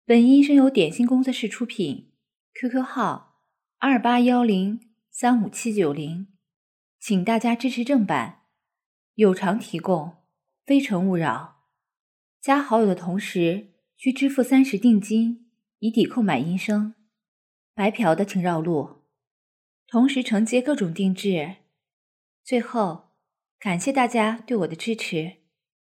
本音声由点心工作室出品 ，QQ 号2810357990，请大家支持正版，有偿提供，非诚勿扰。加好友的同时需支付30定金，以抵扣买音声。白嫖的请绕路，同时承接各种定制。最后，感谢大家对我的支持。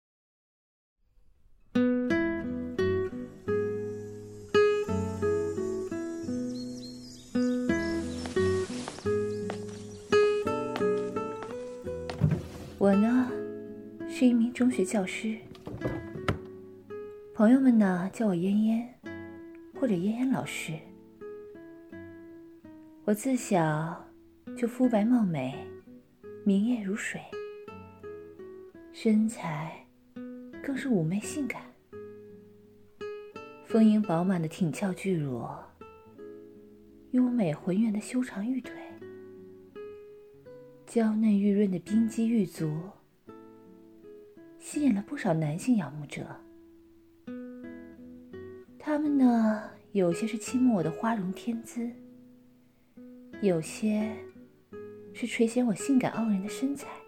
我呢，是一名中学教师，朋友们呢叫我嫣嫣，或者嫣嫣老师。我自小就肤白貌美，明艳如水，身材更是妩媚性感，丰盈饱满的挺翘巨乳，优美浑圆的修长玉腿，娇嫩玉润的冰肌玉足，吸引了不少男性仰慕者。他们呢，有些是倾慕我的花容天姿，有些是垂涎我性感傲人的身材。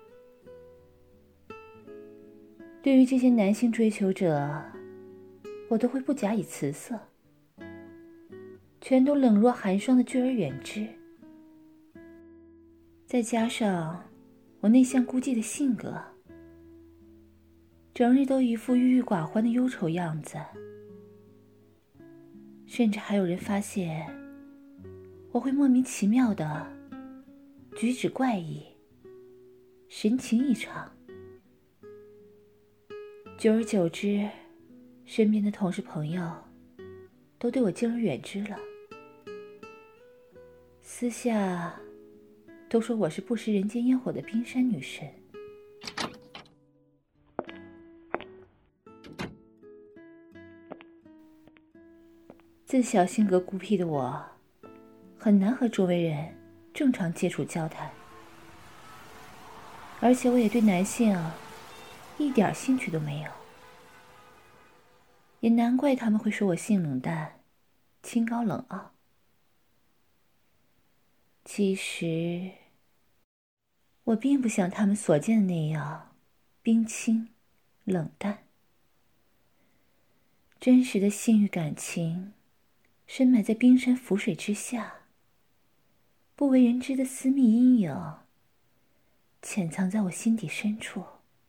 对于这些男性追求者，我都会不假以辞色，全都冷若寒霜的拒而远之。再加上我内向孤寂的性格，整日都一副郁郁寡欢的忧愁样子，甚至还有人发现我会莫名其妙的举止怪异，神情异常。久而久之，身边的同事朋友都对我敬而远之了，私下都说我是不食人间烟火的冰山女神。自小性格孤僻的我，很难和周围人正常接触交谈，而且我也对男性一点兴趣都没有，也难怪他们会说我性冷淡，清高冷傲。其实我并不像他们所见的那样冰清冷淡，真实的性欲感情深埋在冰山浮水之下，不为人知的私密阴影潜藏在我心底深处。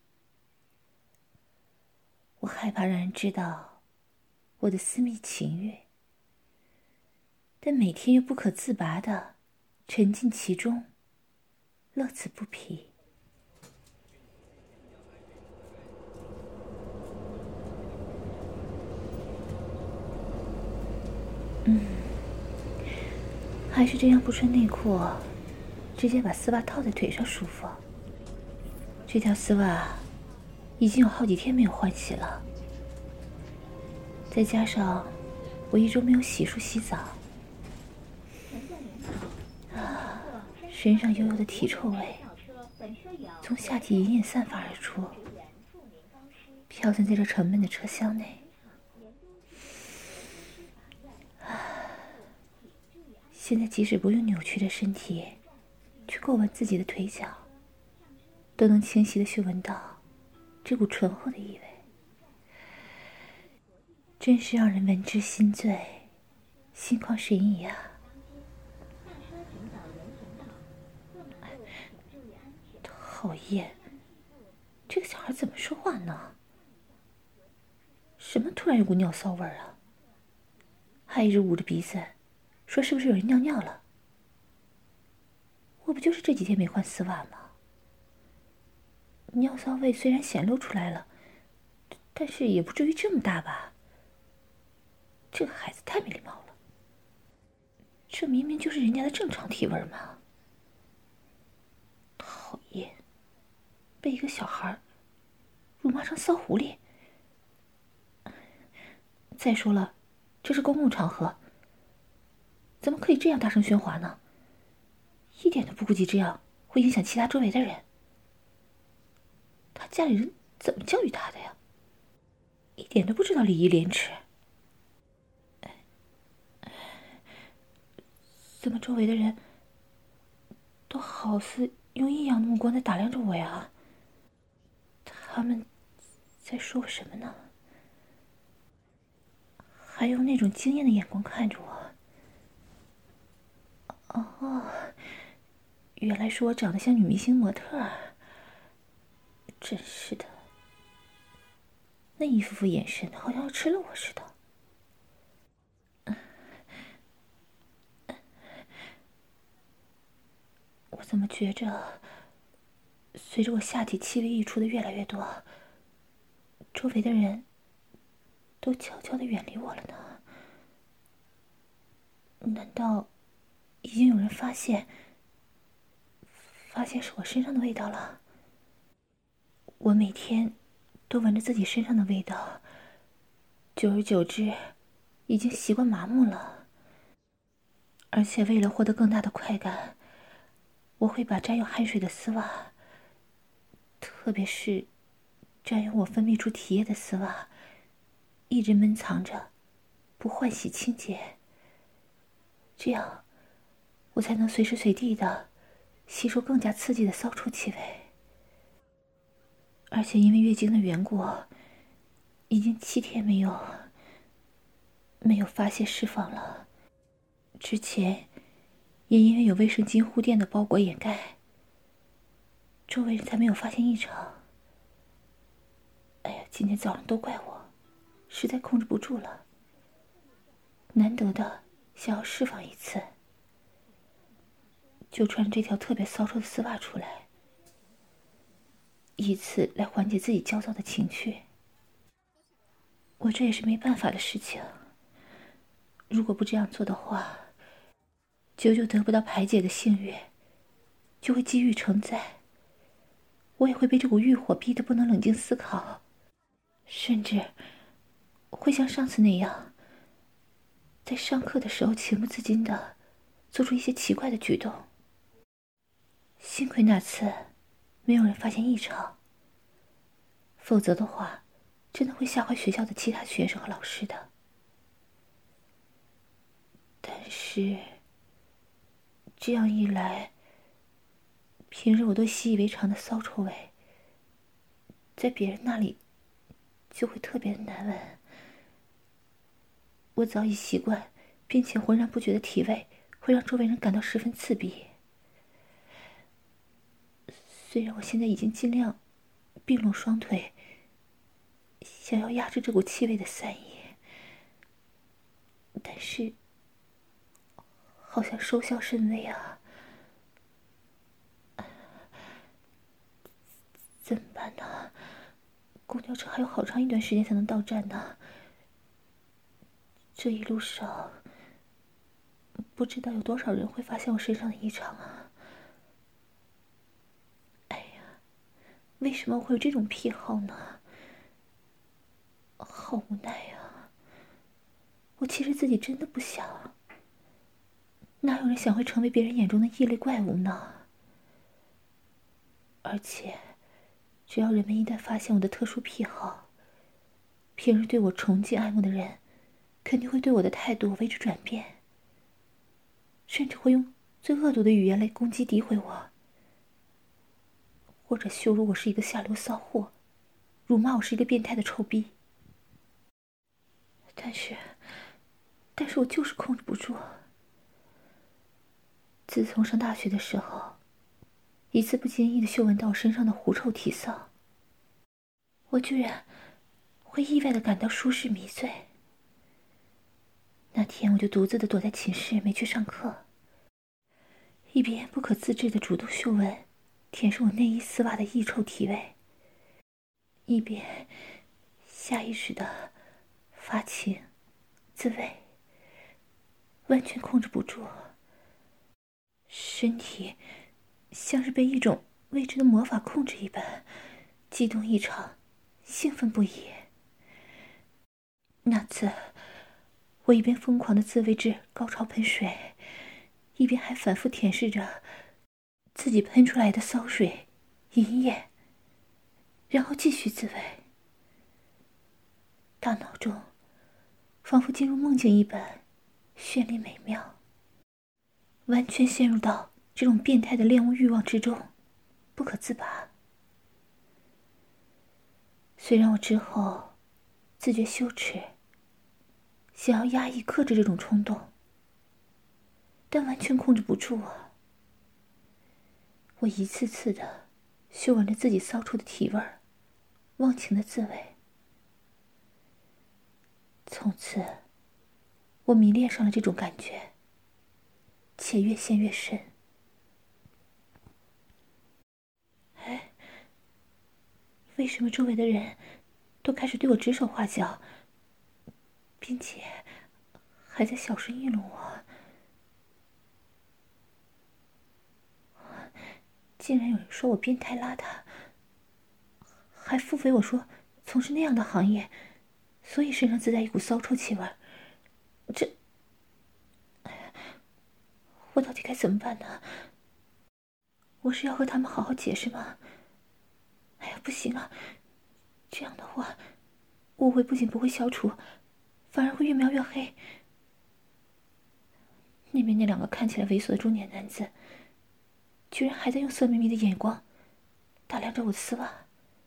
我害怕让人知道我的私密情欲，但每天又不可自拔地沉浸其中，乐此不疲。还是这样不穿内裤，直接把丝袜套在腿上舒服。这条丝袜已经有好几天没有换洗了，再加上我一周没有洗漱洗澡，身上悠悠的体臭味从下体隐隐散发而出，飘散在这沉闷的车厢内。现在即使不用扭曲的身体去够闻自己的腿脚，都能清晰地嗅闻到这股醇厚的异味，真是让人闻之心醉，心旷神怡啊！讨厌，这个小孩怎么说话呢？什么突然有股尿骚味啊？还一直捂着鼻子说是不是有人尿尿了？我不就是这几天没换丝袜吗？尿骚味虽然显露出来了，但是也不至于这么大吧？这个孩子太没礼貌了，这明明就是人家的正常体味嘛！讨厌，被一个小孩辱骂成骚狐狸。再说了，这是公共场合，怎么可以这样大声喧哗呢？一点都不顾及这样会影响其他周围的人。他家里人怎么教育他的呀？一点都不知道礼义廉耻。 怎么周围的人都好似用异样的目光在打量着我呀？他们在说我什么呢？还用那种惊艳的眼光看着我。哦，原来是我长得像女明星模特儿。真是的，那一副副眼神好像要吃了我似的。我怎么觉着，随着我下体气味溢出的越来越多，周围的人都悄悄地远离我了呢？难道已经有人发现是我身上的味道了？我每天都闻着自己身上的味道，久而久之，已经习惯麻木了。而且为了获得更大的快感，我会把沾有汗水的丝袜，特别是沾有我分泌出体液的丝袜，一直闷藏着，不换洗清洁。这样，我才能随时随地的吸收更加刺激的骚臭气味。而且因为月经的缘故，已经7天没有发泄释放了。之前也因为有卫生巾护垫的包裹掩盖，周围人才没有发现异常。哎呀，今天早上都怪我，实在控制不住了，难得的想要释放一次，就穿着这条特别骚臭的丝袜出来，以此来缓解自己焦躁的情绪。我这也是没办法的事情，如果不这样做的话，久久得不到排解的性欲就会积郁成灾，我也会被这股欲火逼得不能冷静思考，甚至会像上次那样，在上课的时候情不自禁的做出一些奇怪的举动。幸亏那次没有人发现异常，否则的话真的会吓坏学校的其他学生和老师的。但是这样一来，平日我都习以为常的骚臭味，在别人那里就会特别的难闻。我早已习惯并且浑然不觉的体味会让周围人感到十分刺鼻。虽然我现在已经尽量并拢双腿，想要压制这股气味的散逸，但是好像收效甚微啊！怎么办呢？公交车还有好长一段时间才能到站呢。这一路上，不知道有多少人会发现我身上的异常啊！哎呀，为什么我会有这种癖好呢？好无奈啊！我其实自己真的不想，哪有人想会成为别人眼中的异类怪物呢？而且，只要人们一旦发现我的特殊癖好，平日对我崇敬爱慕的人，肯定会对我的态度为之转变，甚至会用最恶毒的语言来攻击诋毁我，或者羞辱我是一个下流骚货，辱骂我是一个变态的臭逼。但是我就是控制不住。自从上大学的时候，一次不经意的嗅闻到我身上的狐臭体骚，我居然会意外的感到舒适迷醉。那天我就独自的躲在寝室没去上课，一边不可自制的主动嗅闻舔舐我内衣丝袜的异臭体味，一边下意识的发情自慰，完全控制不住，身体像是被一种未知的魔法控制一般，激动异常，兴奋不已。那次我一边疯狂的自慰至高潮喷水，一边还反复舔舐着自己喷出来的骚水银液，然后继续自慰。大脑中仿佛进入梦境一般绚丽美妙。 完全陷入到这种变态的恋物欲望之中，不可自拔。虽然我之后自觉羞耻，想要压抑克制这种冲动，但完全控制不住啊！我一次次的嗅闻着自己骚出的体味儿，忘情的自慰。从此，我迷恋上了这种感觉，且越陷越深。哎，为什么周围的人都开始对我指手画脚，并且还在小声议论我？竟然有人说我变态邋遢，还腹诽我说从事那样的行业，所以身上自带一股骚臭气味。这，我到底该怎么办呢？我是要和他们好好解释吗？哎呀，不行啊！这样的话，误会不仅不会消除，反而会越描越黑。那边那两个看起来猥琐的中年男子，居然还在用色眯眯的眼光打量着我的丝袜，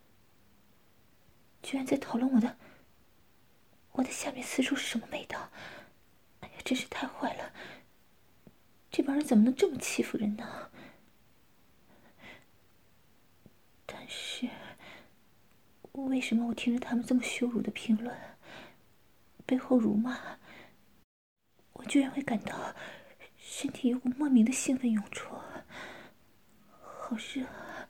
居然在讨论我的下面私处是什么味道。哎呀，真是太坏了！这帮人怎么能这么欺负人呢？但是，为什么我听着他们这么羞辱的评论，背后辱骂，我居然会感到身体有股莫名的兴奋涌出？好热啊！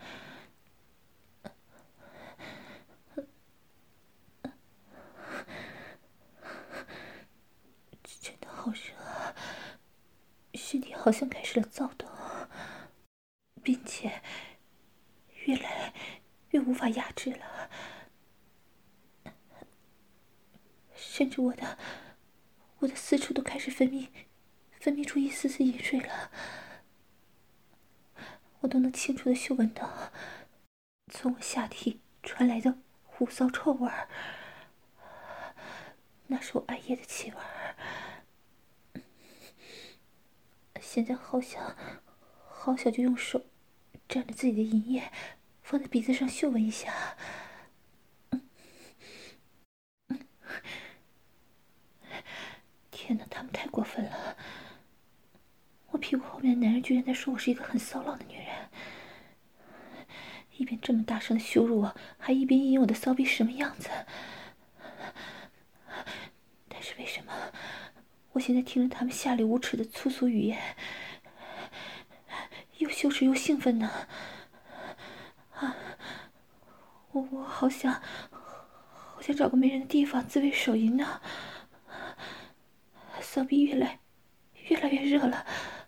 真的好热啊！身体好像开始了躁动，并且越来越无法压制了，甚至我的私处都开始分泌出一丝丝饮水了。我都能清楚的嗅闻到从我下体传来的狐骚臭味儿，那是我艾叶的气味儿。现在好想就用手沾着自己的银液放在鼻子上嗅闻一下。天哪，他们太过分了！我屁股后面的男人居然在说我是一个很骚浪的女人，一边这么大声的羞辱我，还一边意淫我的骚逼是什么样子。但是为什么我现在听着他们下流无耻的粗俗语言，又羞耻又兴奋呢？我好想找个没人的地方自慰手淫呢。骚逼越来越热了，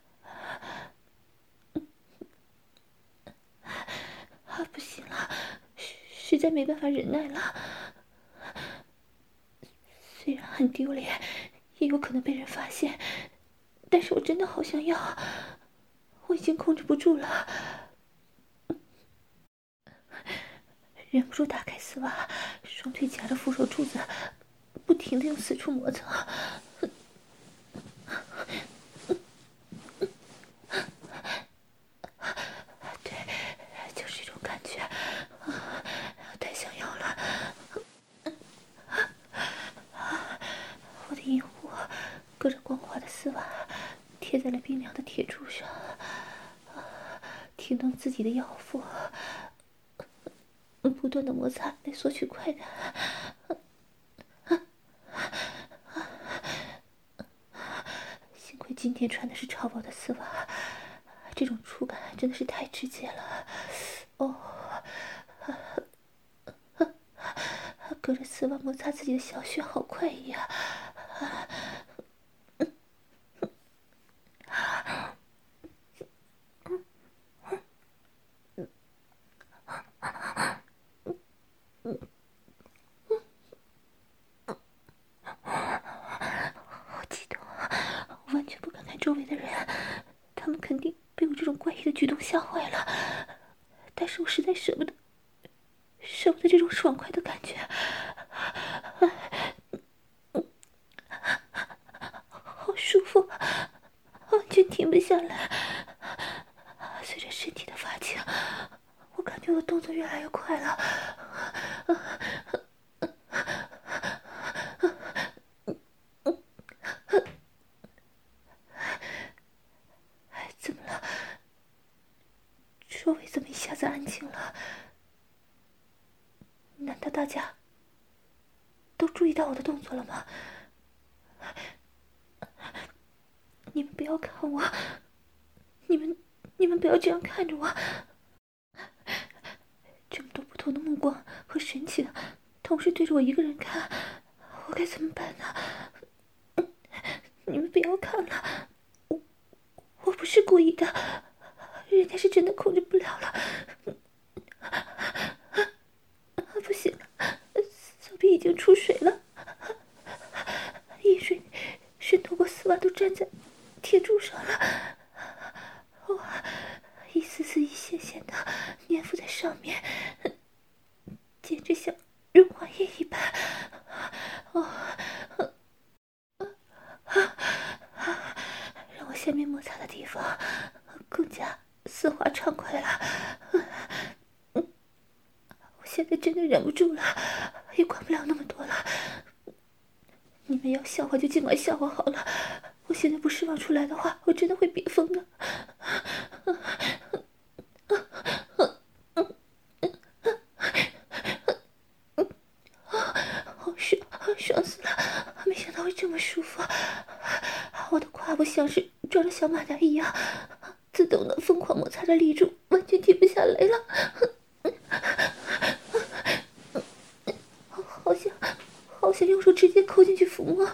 不行了，实在没办法忍耐了。虽然很丢脸，也有可能被人发现，但是我真的好想要，我已经控制不住了，忍不住打开丝袜，双腿夹着扶手柱子，不停地用四处摩擦。对，就是这种感觉，太想要了。我的阴户隔着光滑的丝袜贴在了冰凉的铁柱上，挺动自己的腰腹，不断的摩擦来索取快感。幸亏今天穿的是超薄的丝袜，这种触感真的是太直接了。哦，隔着丝袜摩擦自己的小穴，好快意啊！好激动啊！我完全不敢看周围的人，他们肯定被我这种怪异的举动吓坏了。但是我实在舍不得这种爽快的感觉，好舒服，完全停不下下来。随着身体的发情，我感觉我动作越来越快了。怎么了？周围怎么一下子安静了？难道大家都注意到我的动作了吗？你们不要看我，你们不要这样看着我。这么多不同的目光和神情同时对着我一个人看，我该怎么办呢？你们不要看了，我不是故意的，人家是真的控制不了了。不行了，小臂已经出水了，饮水渗透过丝袜都粘在铁柱上了，一丝丝一线线的粘附在上面，简直像润滑液一般。让我下面摩擦的地方更加丝滑畅快了。我现在真的忍不住了，也管不了那么多了。你们要笑话就尽管笑话好了，我现在不释放出来的话，我真的会憋疯的。爽死了！没想到会这么舒服，我的胯部像是装了小马达一样，自动的疯狂摩擦着立柱，完全停不下来了。好想用手直接抠进去抚摸。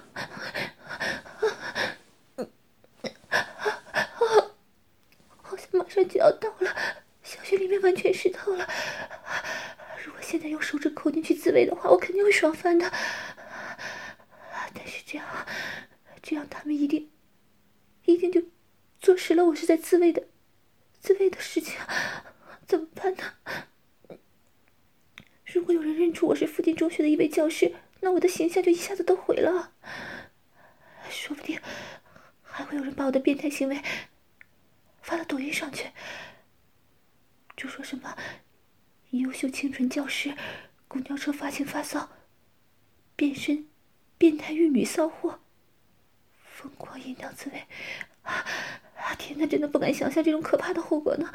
好像马上就要到了，小穴里面完全湿透了。如果现在用手指抠进去自慰的话，我肯定会爽翻的。但是这样他们一定就坐实了我是在自慰的事情，怎么办呢？如果有人认出我是附近中学的一位教师，那我的形象就一下子都毁了。说不定还会有人把我的变态行为发到抖音上去，就说什么优秀清纯教师公交车发情发骚，变身变态玉女骚货，疯狂淫荡自慰。天哪，真的不敢想象这种可怕的后果呢。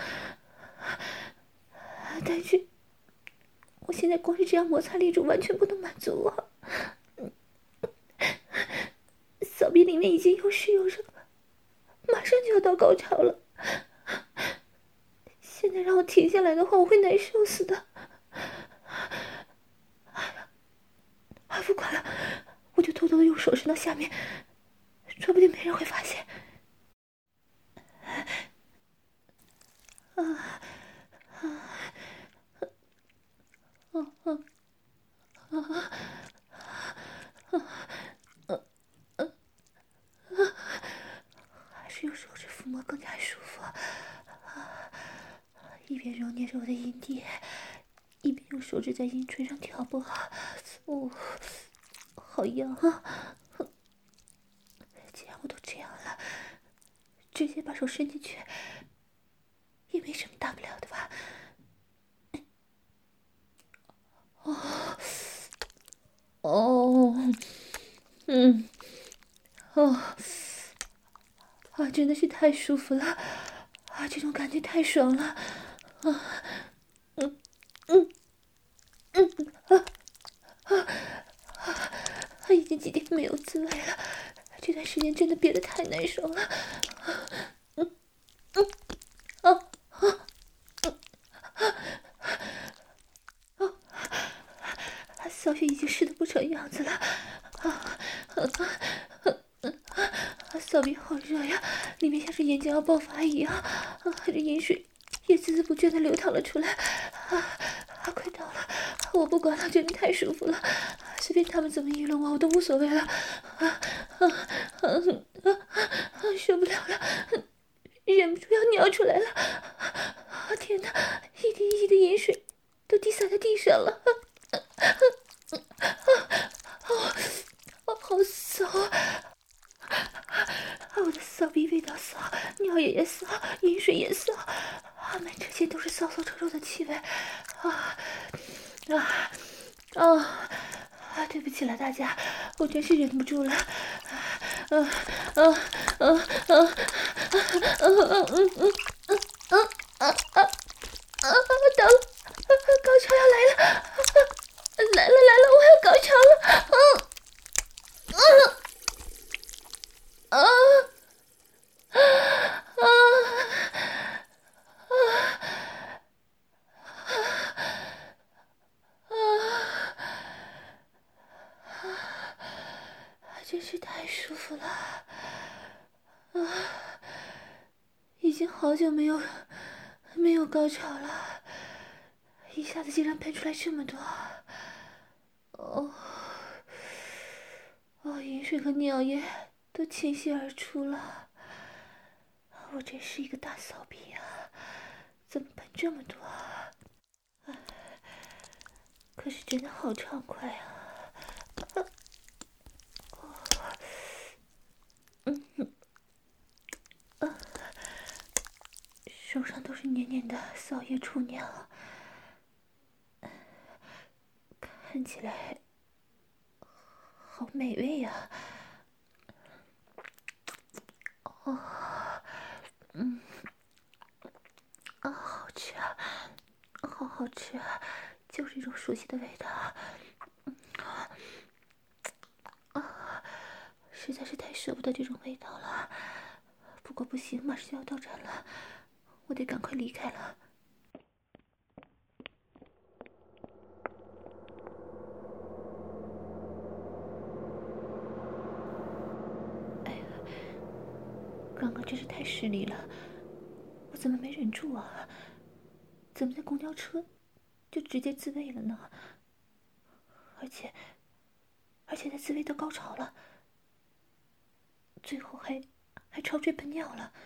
但是我现在光是这样摩擦力度完全不能满足我，小臂里面已经又湿又热了，马上就要到高潮了。现在让我停下来的话，我会难受死的。不管了，我就偷偷的用手伸到下面，说不定没人会发现。还是用手指抚摸更加舒服。一边揉捏着我的阴蒂，一边用手指在阴唇上挑拨。好痒啊！既然我都这样了，直接把手伸进去也没什么大不了的吧。真的是太舒服了这种感觉太爽了已经几天没有自慰了，这段时间真的憋得太难受了。小雪已经湿得不成样子了。小臂好热呀，里面像是眼睛要爆发一样，这饮水也孜孜不倦地流淌了出来。快到了，我不管了，真的太舒服了，随便他们怎么议论我都无所谓了。受不了了，忍不住要尿出来了。天哪，一滴一滴的饮水都滴洒在地上了。好骚啊！ 我的骚逼味道骚，尿液也骚，饮水也骚，满这些都是骚臭臭的气味。对不起了大家，我真是忍不住了。到了，高潮要来了，来了，我要高潮了。真是太舒服了。已经好久没有高潮了，一下子竟然喷出来这么多。饮水和尿液都倾泻而出了。我真是一个大骚逼啊，怎么喷这么多？可是真的好畅快啊。手上都是黏黏的骚液触尿，看起来好美味呀。好吃啊，好吃啊，就是这种熟悉的味道。实在是太舍不得这种味道了。不过不行，马上就要到站了，我得赶快离开了。哎呀，刚刚真是太失礼了，我怎么没忍住啊？怎么在公交车就直接自慰了呢？而且在自慰到高潮了，最后还超追喷尿了。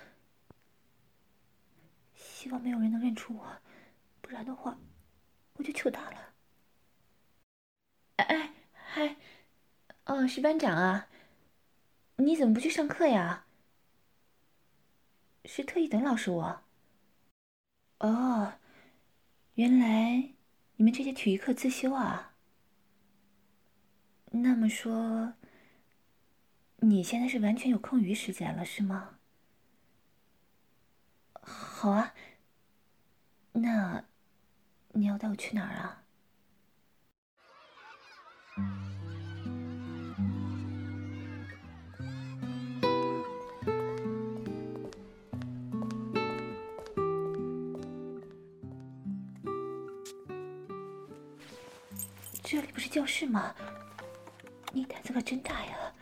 希望没有人能认出我，不然的话我就糗大了。嗨，是班长啊，你怎么不去上课呀？是特意等老师我？哦，原来你们这节体育课自修啊？那么说，你现在是完全有空余时间了，是吗？好啊，那你要带我去哪儿啊？这里不是教室吗？你胆子可真大呀！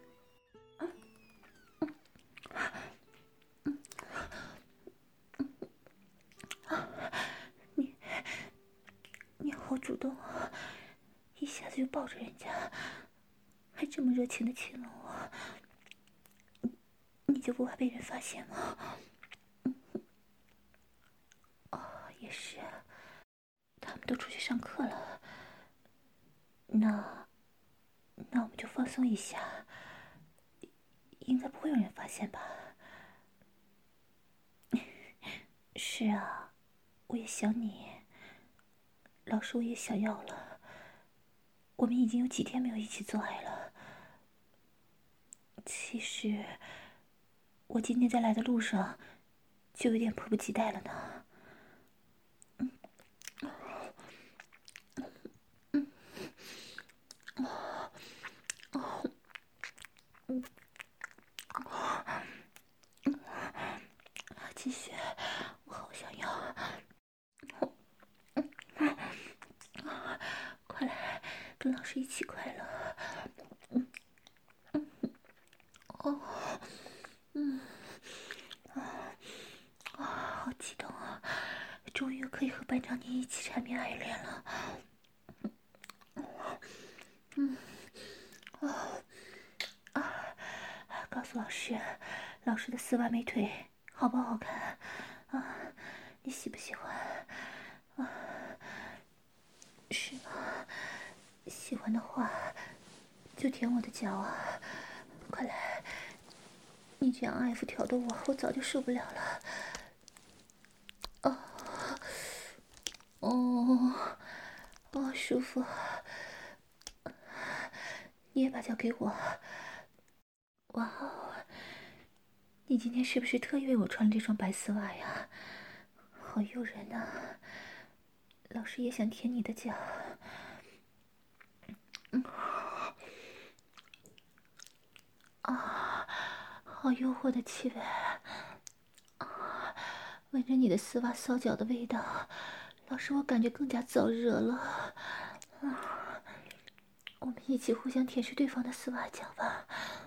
你好主动啊，一下子就抱着人家，还这么热情的亲了我，你就不怕被人发现吗？也是，他们都出去上课了，那我们就放松一下，应该不会有人发现吧？是啊，我也想你，老师我也想要了，我们已经有几天没有一起做爱了。其实我今天在来的路上就有点迫不及待了呢。继续，我好想要。快来，跟老师一起快乐。好激动啊！终于可以和班长你一起缠绵爱恋了。告诉老师，老师的丝袜美腿好不好看啊？你喜不喜欢啊？是吗？喜欢的话就舔我的脚啊！快来，你这样爱抚挑逗我早就受不了了。舒服。你也把脚给我。哇哦，你今天是不是特意为我穿了这双白丝袜呀？好诱人啊！老师也想舔你的脚。好诱惑的气味。闻着你的丝袜骚脚的味道，老师我感觉更加燥热了。我们一起互相舔舐对方的丝袜脚吧。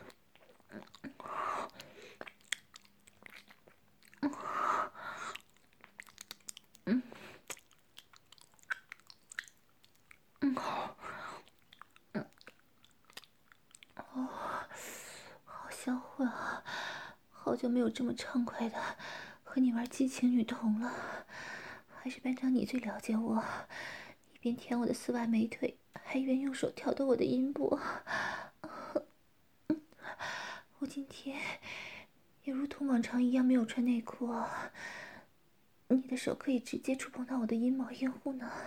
好销魂啊！好久没有这么畅快的和你玩激情女童了。还是班长你最了解我，一边舔我的丝袜美腿，还一边用手挑逗我的阴部。我今天也如同往常一样没有穿内裤啊。你的手可以直接触碰到我的阴毛阴户呢。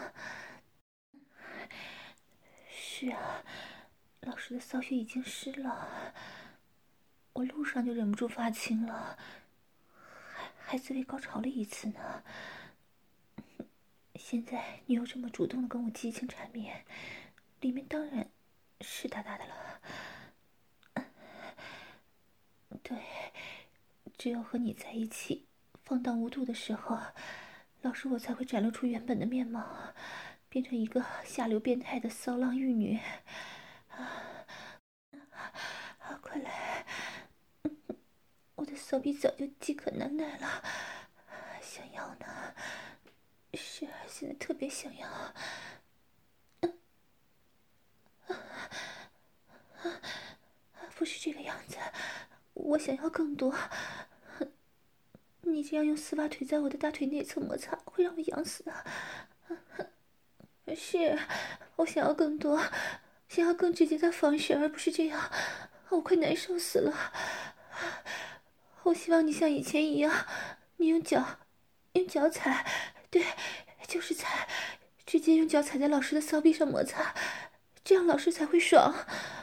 是啊，老师的骚穴已经湿了，我路上就忍不住发青了，还自慰高潮了一次呢。现在你又这么主动的跟我激情缠绵，里面当然湿哒哒的了。对，只有和你在一起放荡无度的时候，老师我才会展露出原本的面貌，变成一个下流变态的骚浪玉女。快来！我的骚逼早就饥渴难耐了，想要呢。是啊，现在特别想要。不是这个样子，我想要更多。你这样用丝袜腿在我的大腿内侧摩擦，会让我痒死啊！是，我想要更多，想要更直接的方式，而不是这样。我快难受死了。我希望你像以前一样，你用脚踩，对，就是踩，直接用脚踩在老师的骚逼上摩擦，这样老师才会爽。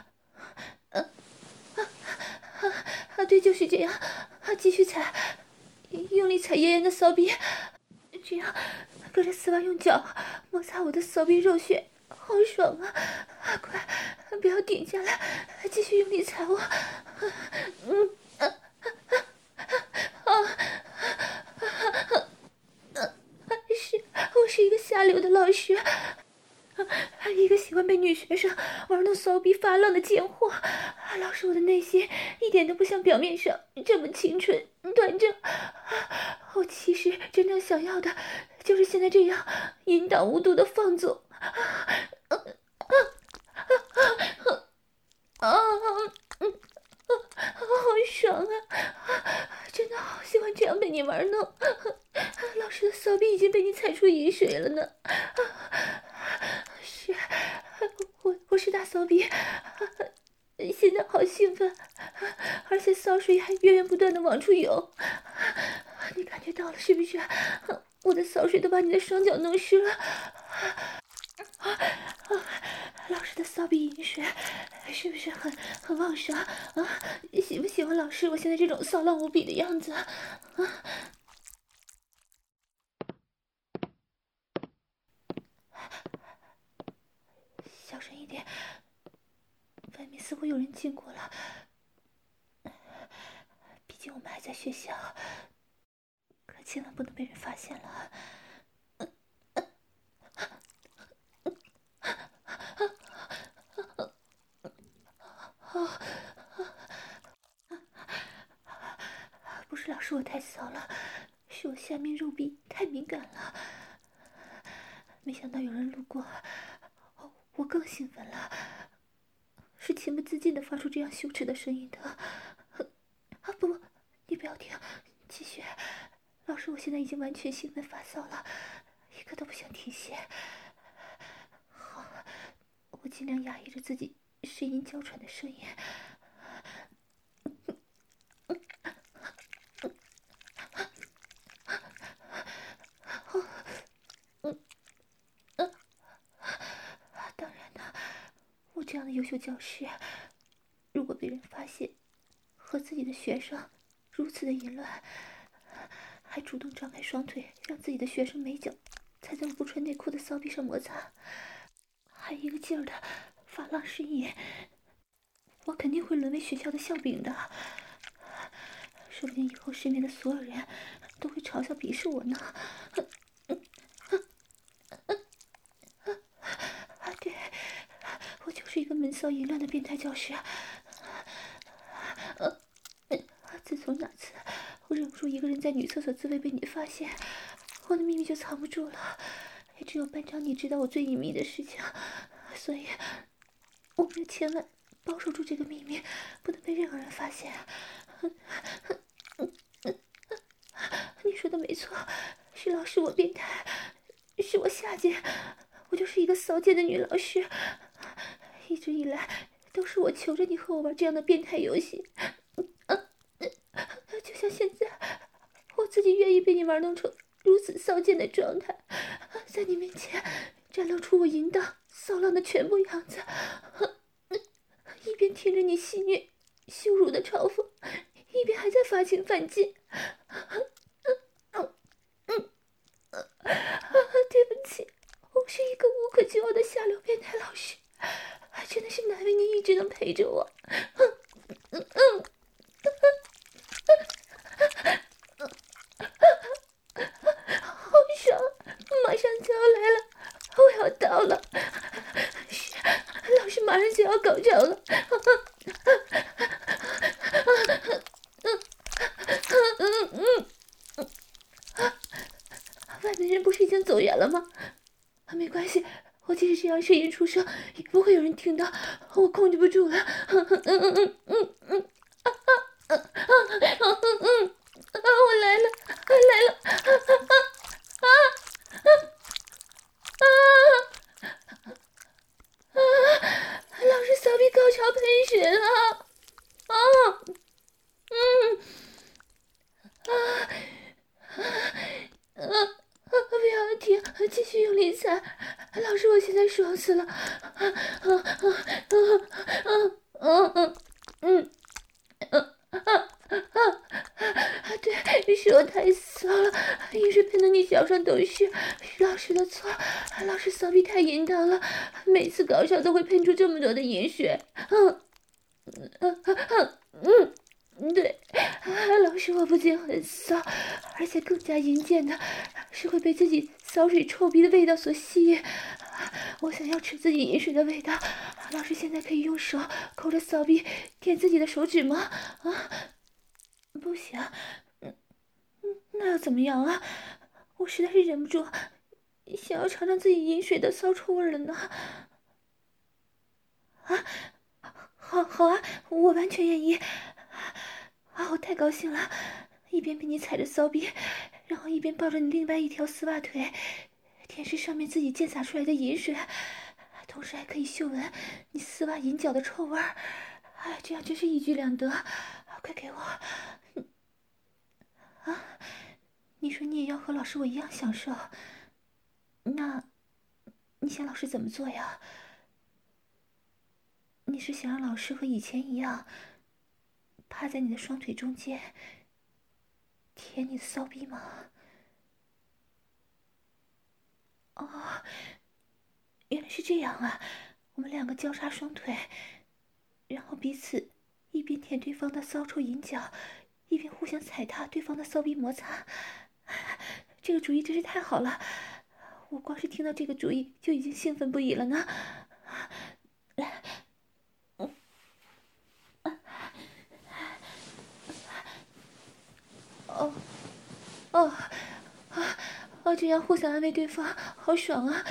对，就是这样。继续踩，用力踩妍妍的骚逼，这样隔着丝袜用脚摩擦我的骚逼肉穴，好爽啊！快，不要停下来，继续用力踩我。我是一个下流的老师，一个喜欢被女学生玩弄骚逼发浪的贱货。老师，我的内心一点都不像表面上这么清纯端正。我其实真正想要的就是现在这样淫荡无度的放纵。好爽啊！真的好喜欢这样被你玩弄。老师的骚逼已经被你踩出淫水了呢。是，我是大骚逼，现在好兴奋，而且骚水还源源不断的往出涌。你感觉到了是不是？我的骚水都把你的双脚弄湿了。老师的骚逼饮水是不是很旺盛啊？喜不喜欢老师我现在这种骚浪无比的样子啊？小声一点，外面似乎有人经过了。毕竟我们还在学校，可千万不能被人发现了。不是老师我太骚了，是我下面肉壁太敏感了。没想到有人路过，我更兴奋了，是情不自禁的发出这样羞耻的声音的。不，你不要停，继续。老师我现在已经完全兴奋发骚了，一刻都不想停歇。好，我尽量压抑着自己呻吟娇喘的声音。 优秀教师，如果被人发现和自己的学生如此的淫乱，还主动张开双腿让自己的学生美脚踩在我不穿内裤的骚逼上摩擦，还一个劲儿的发浪呻吟，我肯定会沦为学校的笑柄的。说不定以后身边的所有人都会嘲笑鄙视我呢。对，我就是一个闷骚淫乱的变态教师。自从那次我忍不住一个人在女厕所自慰被你发现，我的秘密就藏不住了。也只有班长你知道我最隐秘的事情，所以我们要千万保守住这个秘密，不能被任何人发现。你说的没错，是老师我变态，是我下贱，我就是一个骚贱的女老师。一直以来都是我求着你和我玩这样的变态游戏，就像现在，我自己愿意被你玩弄成如此骚贱的状态，在你面前展露出我淫荡骚浪的全部样子，一边听着你戏谑羞辱的嘲讽，一边还在发情犯贱。对不起，我是一个无可救药的下流变态老师，真的是难为你一直能陪着我。好爽，马上就要来了，我要到了，是老师马上就要高潮了。外面人不是已经走远了吗？没关系，我即使这样声音出声，也不会有人听到，我控制不住了。我来了，来了！老师骚逼高潮喷血了！不要停，继续用力踩！老师，我现在爽死了！对，是我太骚了，饮水喷的你脚上都是，是老师的错，老师骚逼太淫荡了，每次高潮都会喷出这么多的饮水。对，老师我不仅很骚，而且更加淫贱的是会被自己骚水臭逼的味道所吸引。我想要吃自己饮水的味道，老师现在可以用手抠着骚逼舔自己的手指吗？不行，那要怎么样啊？我实在是忍不住想要尝尝自己饮水的骚臭味了呢。好啊，我完全愿意。我太高兴了，一边被你踩着骚逼，然后一边抱着你另外一条丝袜腿，舔舐上面自己溅洒出来的饮水，同时还可以嗅闻你丝袜银脚的臭味儿，这样真是一举两得。快给我！你说你也要和老师我一样享受，那你想老师怎么做呀？你是想让老师和以前一样，趴在你的双腿中间舔你的骚逼吗？原来是这样啊！我们两个交叉双腿，然后彼此一边舔对方的骚臭银脚，一边互相踩踏对方的骚逼摩擦。这个主意真是太好了，我光是听到这个主意就已经兴奋不已了呢。来，这样互相安慰对方，好爽啊！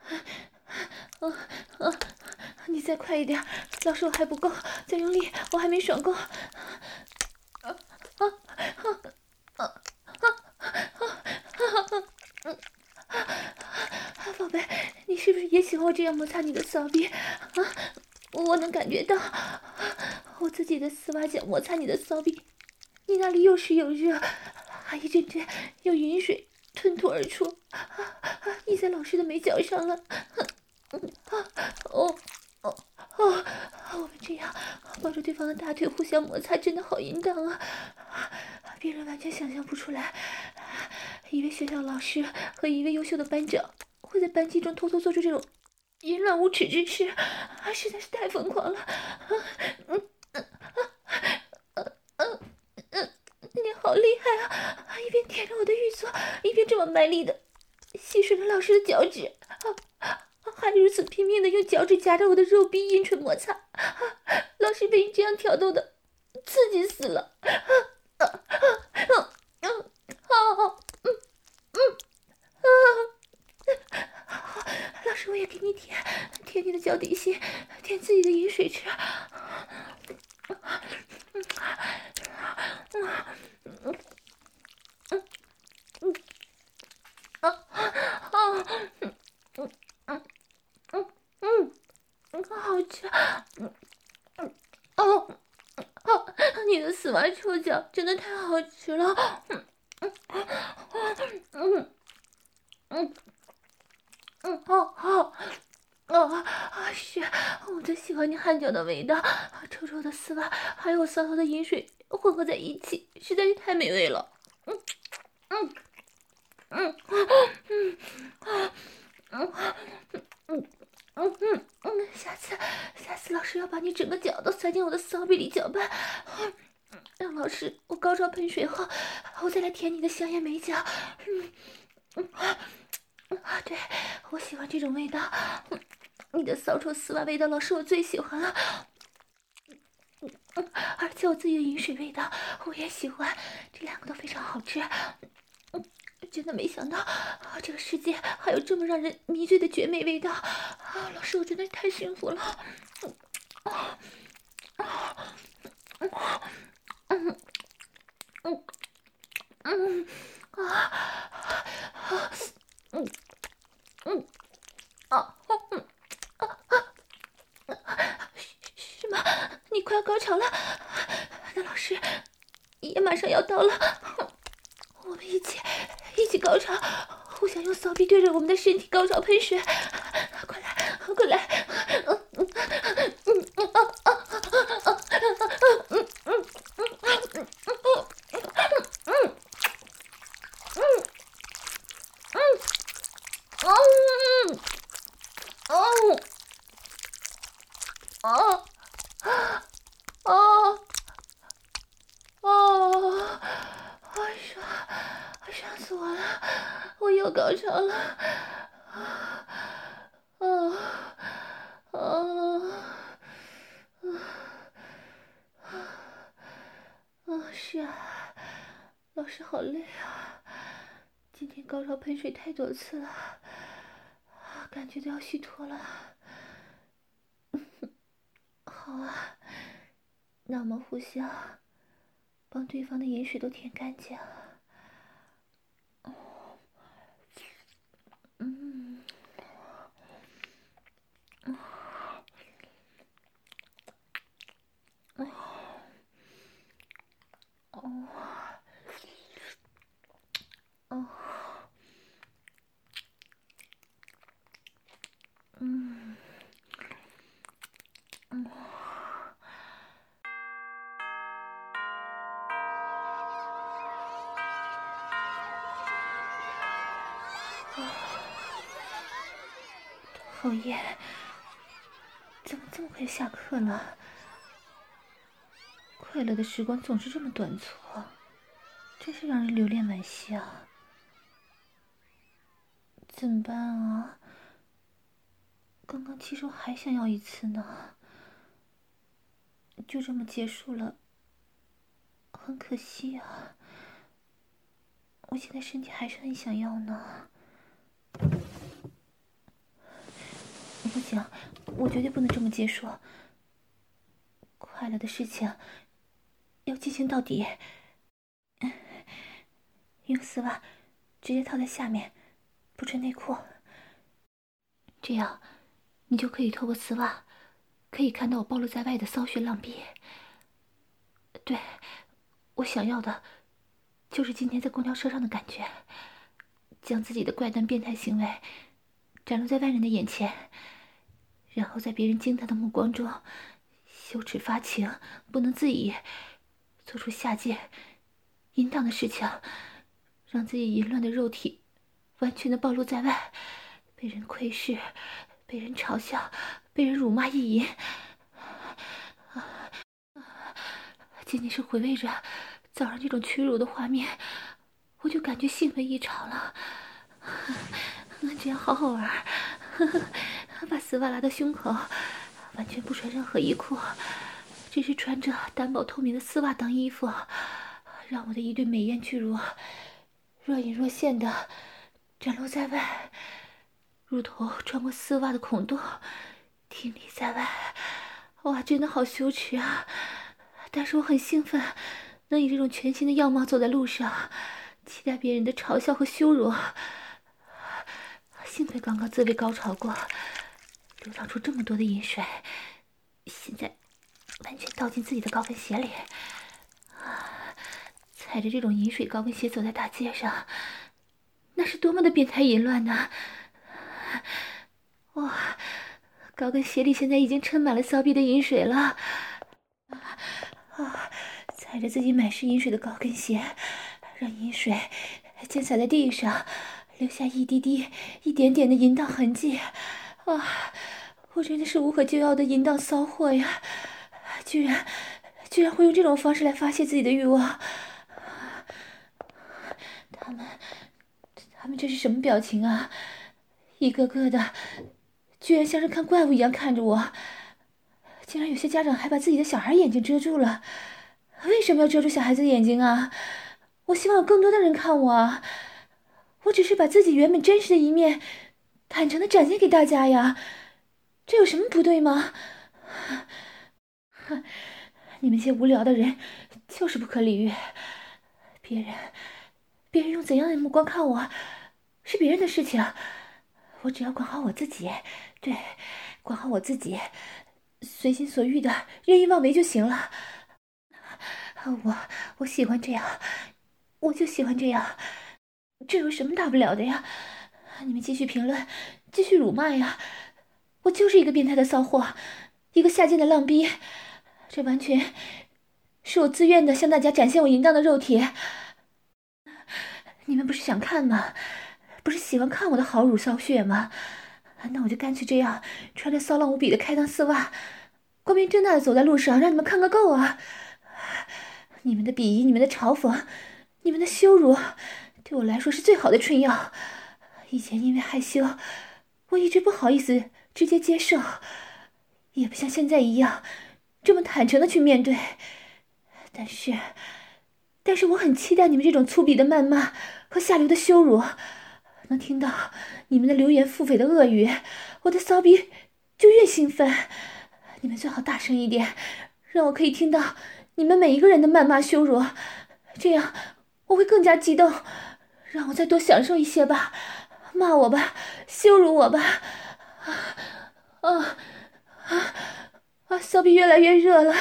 你再快一点，老师我还不够，再用力，我还没爽够。宝贝，你是不是也喜欢我这样摩擦你的骚逼？我能感觉到我自己的丝袜脚摩擦你的骚逼，你那里又湿又热，还一阵阵有云水吞吐而出，溢在老师的美脚上了。 哦，我们这样抱着对方的大腿互相摩擦，真的好淫荡啊！别人完全想象不出来，一位学校老师和一位优秀的班长会在班级中偷偷做出这种淫乱无耻之事，实在是太疯狂了！你好厉害啊！一边舔着我的玉座，一边这么卖力的吸吮着老师的脚趾，还如此拼命的用脚趾夹着我的肉壁阴唇摩擦，老师被你这样挑逗的刺激死了！老师，我也给你舔你的脚底心，舔自己的饮水池。好吃！你的丝袜臭脚真的太好吃了！是，我最喜欢你汗脚的味道，臭臭的丝袜还有骚骚的饮水混合在一起，实在是太美味了。下次老师要把你整个脚都塞进我的骚逼里搅拌。让老师，我高潮喷水后，我再来舔你的香艳美脚。对，我喜欢这种味道。你的骚臭丝袜味道，老师我最喜欢了。而且我自己的饮水味道我也喜欢，这两个都非常好吃。真的没想到这个世界还有这么让人迷醉的绝美味道老师我真的是太幸福了。是吗？你快要高潮了，那老师也马上要到了，我们一起高潮，互相用骚逼对着我们的身体高潮喷水，快来！伤死我了！我又高潮了！是啊，老师好累啊！今天高潮喷水太多次了，感觉都要虚脱了。好啊，那我们互相帮对方的饮水都舔干净。讨厌，怎么这么快就下课了？快乐的时光总是这么短促，真是让人留恋惋惜啊！怎么办啊？刚刚其实我还想要一次呢，就这么结束了，很可惜啊！我现在身体还是很想要呢。不行，我绝对不能这么结束。快乐的事情要进行到底。用丝袜直接套在下面，不穿内裤，这样你就可以透过丝袜可以看到我暴露在外的骚穴浪逼。对，我想要的就是今天在公交车上的感觉，将自己的怪诞变态行为展露在外人的眼前， 然后在别人惊叹的目光中，羞耻发情，不能自已，做出下贱、淫荡的事情，让自己淫乱的肉体完全的暴露在外，被人窥视，被人嘲笑，被人辱骂意淫。仅仅是回味着早上这种屈辱的画面，我就感觉兴奋异常了。这样好好玩，把丝袜拉到胸口，完全不穿任何衣裤，只是穿着单薄透明的丝袜当衣服，让我的一对美艳巨乳若隐若现的展露在外，乳头穿过丝袜的孔洞，挺立在外。哇，真的好羞耻啊！但是我很兴奋，能以这种全新的样貌走在路上，期待别人的嘲笑和羞辱。幸亏刚刚自慰高潮过，流淌出这么多的饮水，现在完全倒进自己的高跟鞋里。踩着这种饮水高跟鞋走在大街上，那是多么的变态淫乱呢！哇，高跟鞋里现在已经盛满了骚逼的饮水了。踩着自己满是饮水的高跟鞋，让饮水溅洒在地上，留下一滴滴、一点点的淫荡痕迹。我真的是无可救药的淫荡骚货呀！居然会用这种方式来发泄自己的欲望。他们这是什么表情啊？一个个的，居然像是看怪物一样看着我。竟然有些家长还把自己的小孩眼睛遮住了。为什么要遮住小孩子的眼睛啊？我希望有更多的人看我啊！我只是把自己原本真实的一面坦诚的展现给大家呀，这有什么不对吗？你们这些无聊的人就是不可理喻。别人用怎样的目光看我是别人的事情，我只要管好我自己，对，管好我自己，随心所欲的任意妄为就行了。我喜欢这样，我就喜欢这样，这有什么大不了的呀？你们继续评论，继续辱骂呀！我就是一个变态的骚货，一个下贱的浪逼，这完全是我自愿的向大家展现我淫荡的肉体。你们不是想看吗？不是喜欢看我的好乳骚血吗？那我就干脆这样，穿着骚浪无比的开裆丝袜，光明正大的走在路上，让你们看个够啊！你们的鄙夷，你们的嘲讽，你们的羞辱，对我来说是最好的春药。以前因为害羞，我一直不好意思直接接受，也不像现在一样这么坦诚的去面对。但是我很期待你们这种粗鄙的谩骂和下流的羞辱，能听到你们的流言腹诽的恶语，我的骚逼就越兴奋。你们最好大声一点，让我可以听到你们每一个人的谩骂羞辱，这样我会更加激动。让我再多享受一些吧，骂我吧，羞辱我吧。骚逼越来越热了。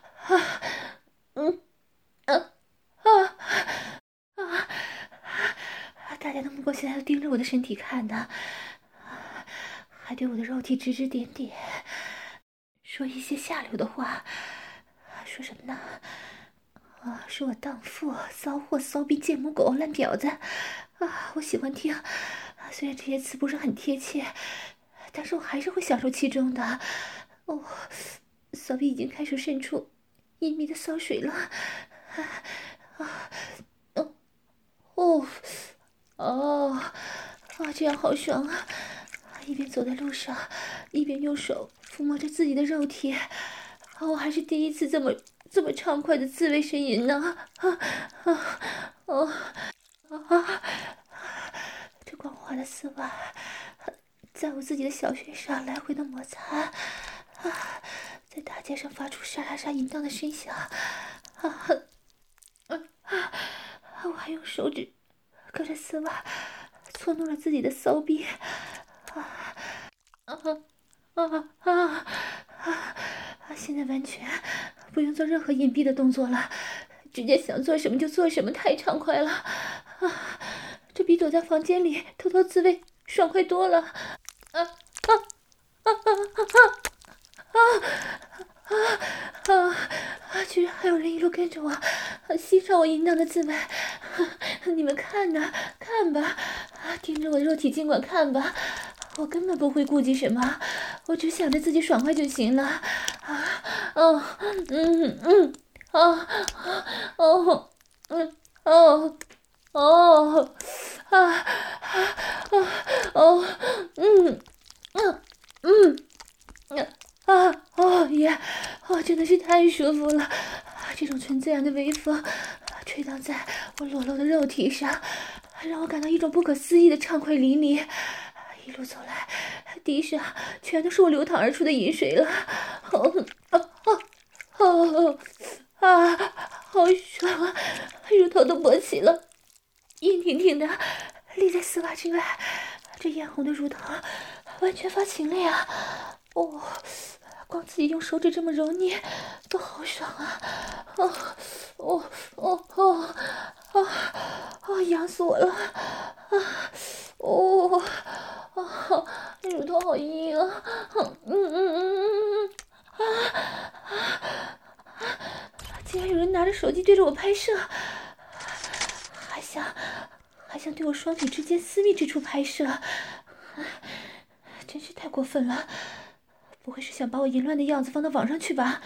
大家的目光现在都盯着我的身体看呢，还对我的肉体指指点点，说一些下流的话。说什么呢？说我荡妇、骚货、骚逼、贱母狗、烂婊子我喜欢听。虽然这些词不是很贴切，但是我还是会享受其中的。骚逼已经开始渗出隐秘的骚水了。这样好爽啊！一边走在路上，一边用手抚摸着自己的肉体。我还是第一次这么畅快的自慰呻吟呢。这光滑的丝袜在我自己的小穴上来回的摩擦，在大街上发出沙拉沙淫荡的声响。我还用手指隔着丝袜搓弄了自己的骚逼。现在完全不用做任何隐蔽的动作了，直接想做什么就做什么，太畅快了。这比躲在房间里偷偷自慰爽快多了。 居然还有人一路跟着我，欣赏我淫荡的自慰。你们看呐，看吧，盯着我的肉体尽管看吧，我根本不会顾及什么，我只想着自己爽快就行了。耶！真的是太舒服了，这种纯自然的微风吹荡在我裸露的肉体上，让我感到一种不可思议的畅快淋漓。一路走来，地上全都是我流淌而出的饮水了。好爽啊！乳头都勃起了，硬挺挺的立在丝袜之外，这艳红的乳头完全发情了呀！光自己用手指这么揉捏都好爽啊！痒死我了！乳头好硬啊！竟然有人拿着手机对着我拍摄，还想对我双腿之间私密之处拍摄，真是太过分了！不会是想把我淫乱的样子放到网上去吧？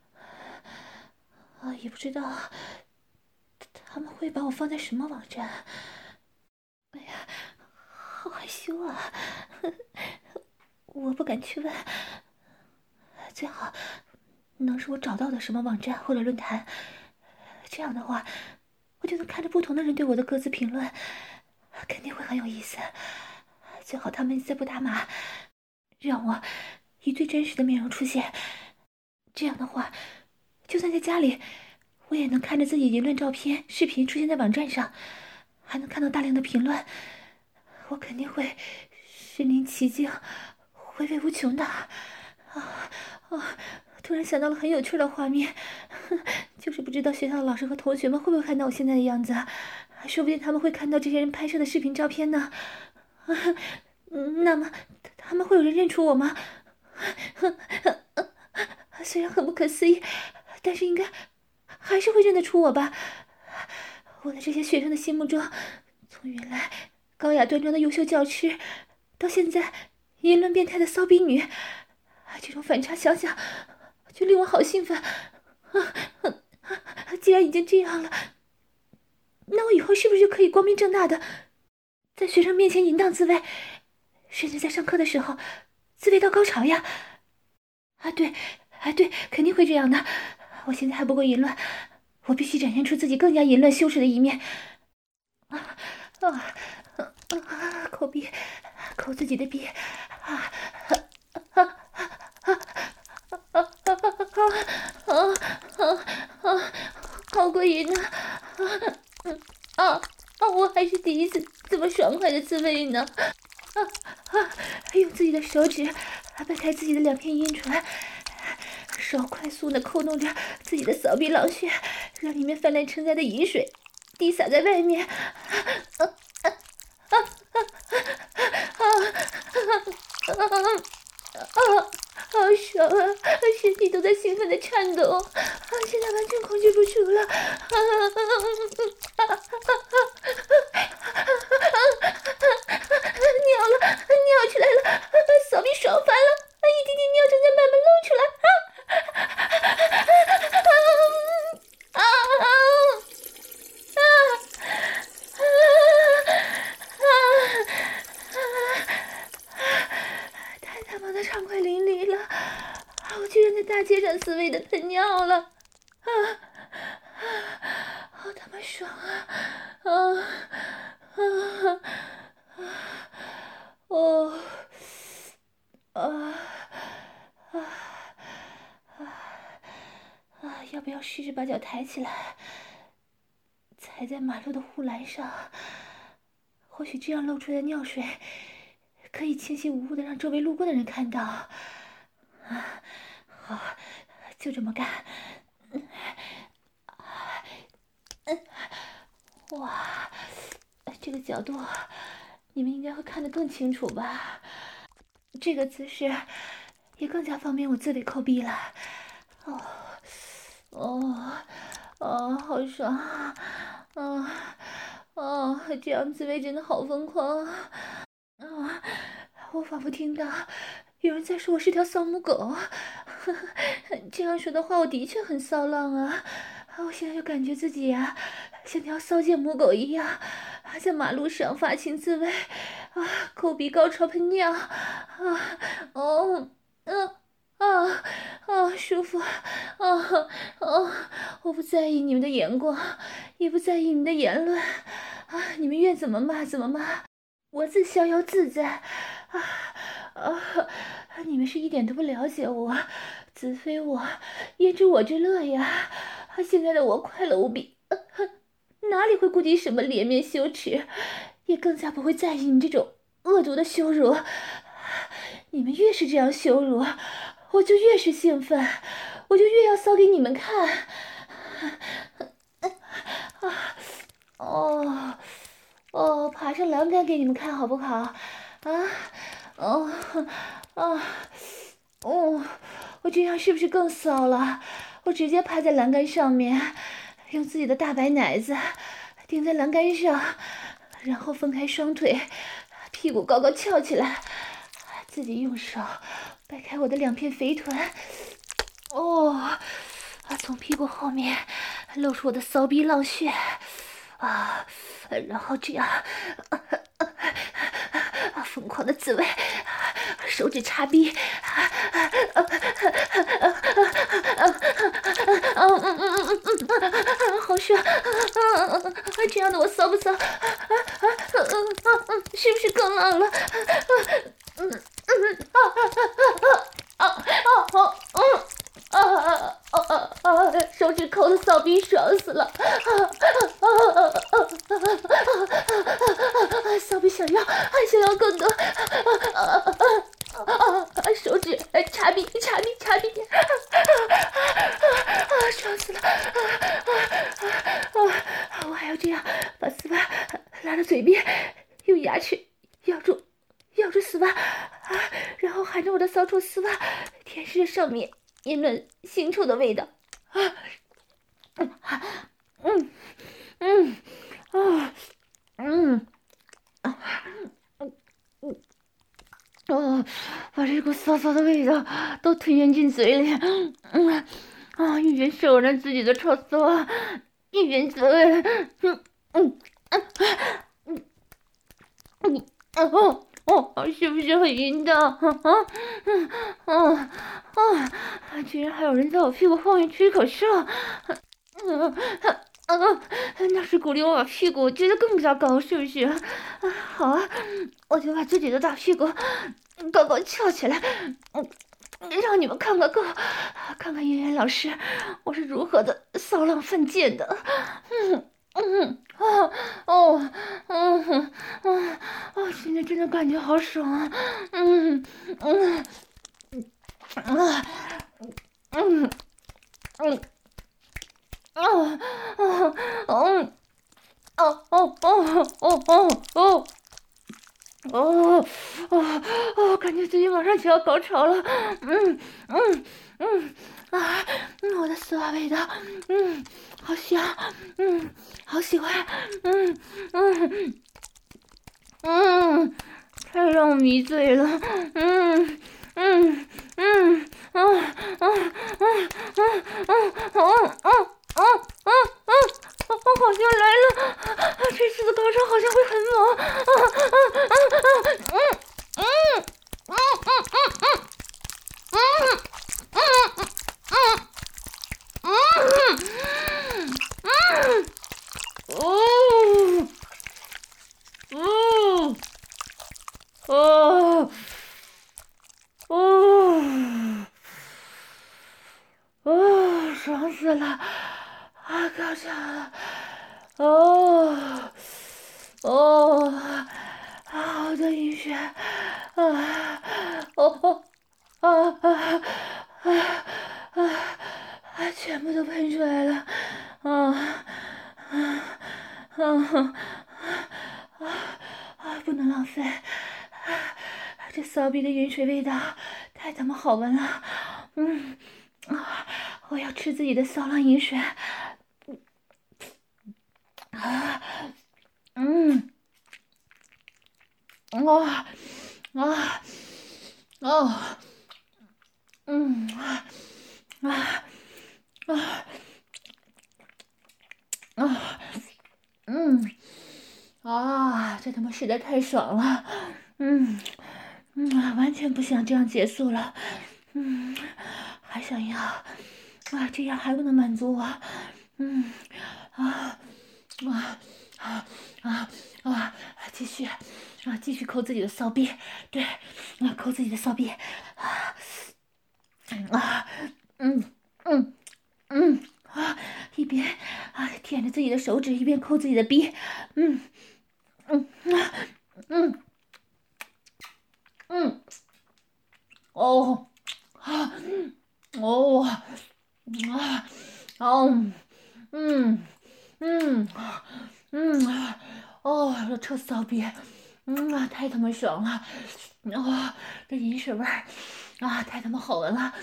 也不知道他们会把我放在什么网站。哎呀，好害羞啊！我不敢去问，最好能是我找到的什么网站或者论坛，这样的话我就能看着不同的人对我的各自评论，肯定会很有意思。最好他们再不打码，让我以最真实的面容出现，这样的话就算在家里我也能看着自己淫乱照片视频出现在网站上，还能看到大量的评论，我肯定会身临其境，回味无穷的。突然想到了很有趣的画面，就是不知道学校的老师和同学们会不会看到我现在的样子，说不定他们会看到这些人拍摄的视频照片呢。那么他们会有人认出我吗？虽然很不可思议，但是应该还是会认得出我吧。我在这些学生的心目中，从原来高雅端庄的优秀教师，到现在淫乱变态的骚逼女，这种反差想想就令我好兴奋。既然已经这样了，那我以后是不是就可以光明正大的在学生面前淫荡自慰，甚至在上课的时候自慰到高潮呀？对，肯定会这样的。我现在还不够淫乱，我必须展现出自己更加淫乱羞耻的一面。抠鼻，抠自己的鼻，好过瘾啊！我还是第一次这么爽快的自慰呢。用自己的手指掰开自己的两片阴唇，手快速的扣动着自己的骚逼狼穴，让里面泛滥成灾的饮水滴洒在外面。好爽啊！身体都在兴奋的颤抖，现在完全控制不住了。尿出来了，骚逼爽翻了，一滴滴尿正在慢慢漏出来。太他妈的畅快淋漓了！我居然在大街上自慰的喷尿了！好他妈爽啊！要不要试着把脚抬起来，踩在马路的护栏上？或许这样露出来的尿水可以清晰无误的让周围路过的人看到。好，就这么干。哇，这个角度你们应该会看得更清楚吧？ 这个姿势也更加方便我自慰抠逼了。好爽这样自慰真的好疯狂我仿佛听到有人在说我是条骚母狗。这样说的话，我的确很骚浪啊！我现在就感觉自己像条骚贱母狗一样，在马路上发情自慰，口鼻高潮喷尿，舒服，我不在意你们的眼光，也不在意你们的言论，你们愿怎么骂怎么骂，我自逍遥自在，你们是一点都不了解我，子非我，焉知我之乐呀？现在的我快乐无比，哪里会顾及什么脸面羞耻，也更加不会在意你们这种恶毒的羞辱。你们越是这样羞辱，我就越是兴奋，我就越要骚给你们看。爬上栏杆给你们看好不好？我这样是不是更骚了？我直接趴在栏杆上面，用自己的大白奶子顶在栏杆上，然后分开双腿，屁股高高翘起来，自己用手掰开我的2片肥臀，从屁股后面露出我的骚逼浪穴，然后这样疯狂的自慰，手指插逼，好爽！这样的我骚不骚？是不是更浪了？手指抠的骚逼爽死了！骚逼想要更多！手指插逼，爽死了！我还要这样把丝袜拉到嘴边，用牙齿咬住丝袜，然后含着我的骚臭丝袜舔舐着上面阴嫩腥臭的味道。把这股骚骚的味道都吞咽进嘴里，一边受着自己的臭骚，一边自慰，是不是很淫荡？居然还有人在我屁股后面吹口哨，那是鼓励我把屁股撅得更加高，是不是？好啊，我就把自己的大屁股高高翘起来，让你们看个够，看看妍妍老师我是如何的骚浪犯贱的。现在真的感觉好爽啊！感觉自己马上就要高潮了，我的丝袜味道，好香，好喜欢，太让我迷醉了，好像来了，这次的高潮好像会很猛，爽死了，高潮了，好的晕眩，全部都喷出来了，不能浪费， 这骚逼的饮水味道太他妈好闻了。我要吃自己的骚浪饮水。这他妈实在太爽了。完全不想这样结束了。还想要这样还不能满足我。继续抠自己的骚逼。对，抠自己的骚逼。一边舔着自己的手指，一边抠自己的逼。这臭骚逼，太他妈爽了。这饮水味儿太他妈好闻了。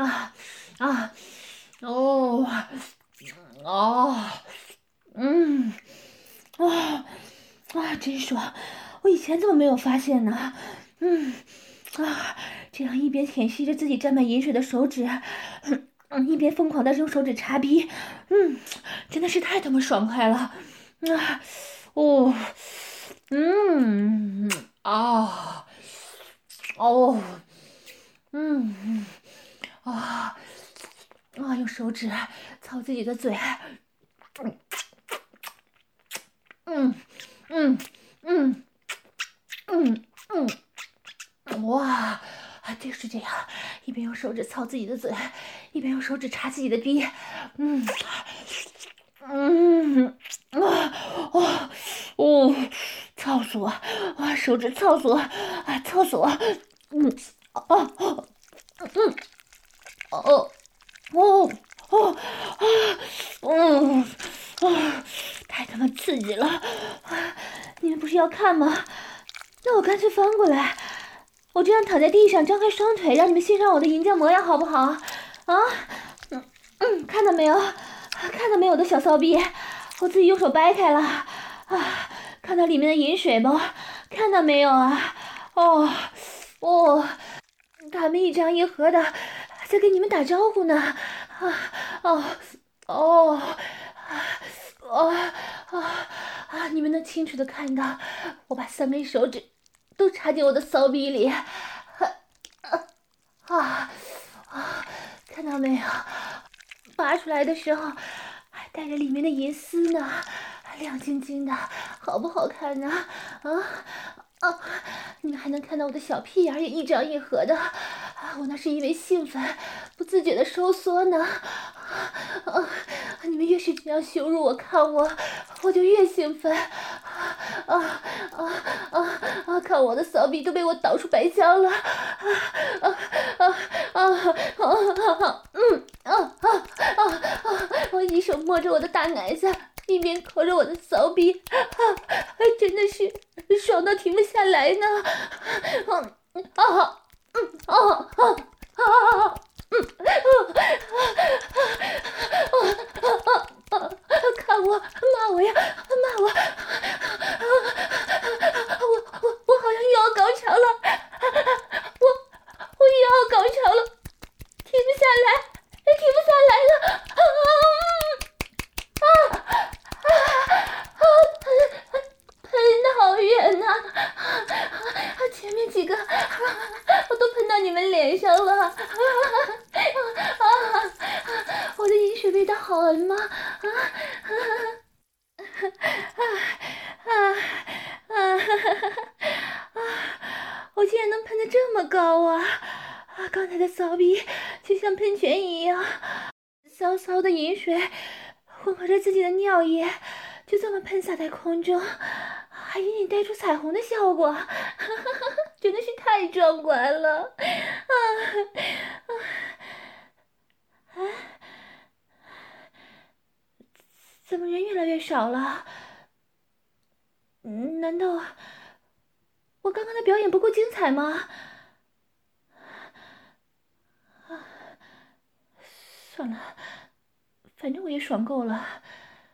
真爽！我以前怎么没有发现呢？这样一边舔吸着自己沾满饮水的手指，一边疯狂的用手指插逼，真的是太他妈爽快了。用手指操自己的嘴。就是这样，一边用手指操自己的嘴，一边用手指插自己的逼。操死我！手指操死我！操死我！太他妈刺激了！你们不是要看吗？那我干脆翻过来，我这样躺在地上，张开双腿，让你们欣赏我的银匠模样，好不好？看到没有？看到没有我的小骚逼？我自己用手掰开了。看到里面的饮水不？看到没有啊？他们一张一合的在跟你们打招呼呢。你们能清楚的看到我把3根手指都插进我的骚逼里。看到没有？拔出来的时候还带着里面的银丝呢，亮晶晶的，好不好看呢？你们还能看到我的小屁眼也一张一合的，我那是因为兴奋不自觉的收缩呢。你们越是这样羞辱我、看我就越兴奋。看我的骚逼都被我倒出白浆了。我一手摸着我的大奶子，一边抠着我的骚逼，真的是爽到停不下来呢。看我，骂我呀，骂我！我好像又要高潮了，我又要高潮了，停不下来，停不下来了！喷的好远呐！前面几个我都喷到你们脸上了。我的饮水味道好闻吗？我竟然能喷得这么高啊！刚才的骚逼就像喷泉一样，骚骚的饮水混合着自己的尿液，就这么喷洒在空中，还隐隐带出彩虹的效果，真的是太壮观了！怎么人越来越少了？难道我刚刚的表演不够精彩吗？算了，反正我也爽够了。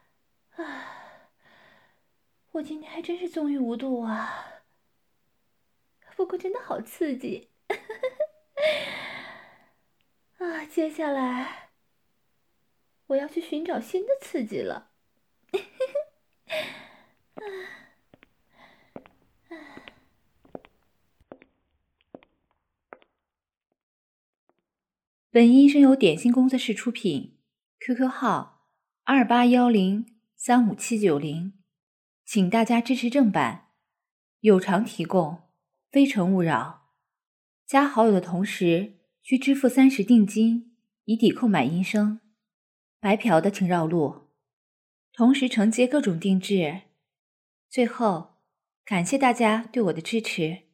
我今天还真是纵欲无度啊，不过真的好刺激。接下来我要去寻找新的刺激了。 本音声由点心工作室出品 ，QQ 号28103570，请大家支持正版，有偿提供，非诚勿扰。加好友的同时需支付30定金，以抵购买音声。白嫖的请绕路，同时承接各种定制。最后，感谢大家对我的支持。